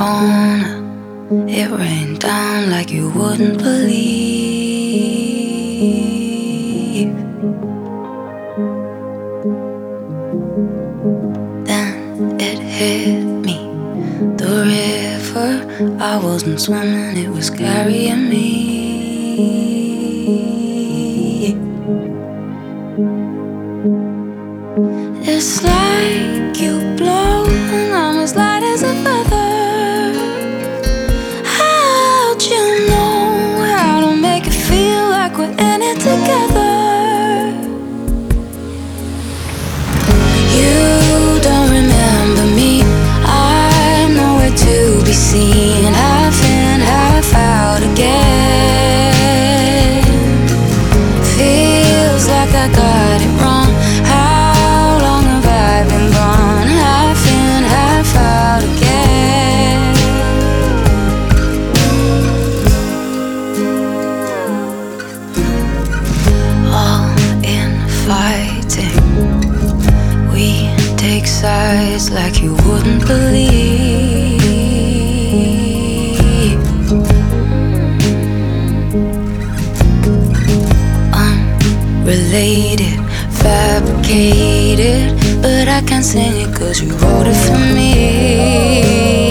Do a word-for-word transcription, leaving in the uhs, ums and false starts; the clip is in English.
corner, it rained down like you wouldn't believe. Then it hit me, the river. I wasn't swimming, it was carrying me. It's like you blow and I'm as light as a feather. How'd you know how to make it feel like we're in it together? You don't remember me, I'm nowhere to be seen. Half in, half out again. Feels like I got it wrong. Sides like you wouldn't believe. Unrelated, fabricated, but I can't sing it 'cause you wrote it for me.